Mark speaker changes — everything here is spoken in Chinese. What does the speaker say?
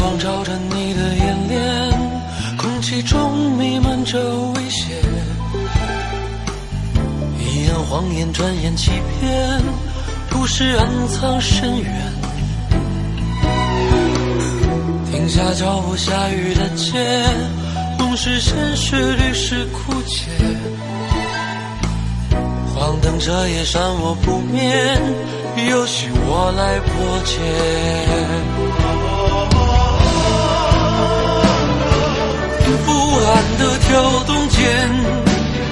Speaker 1: 光照着你的眼帘，空气中弥漫着威胁，一样谎言转眼欺骗，不是暗藏深渊。停下脚步，下雨的街，梦是现实，律是枯竭。黄灯这夜闪我不眠，有需我来破解。不安的跳动间，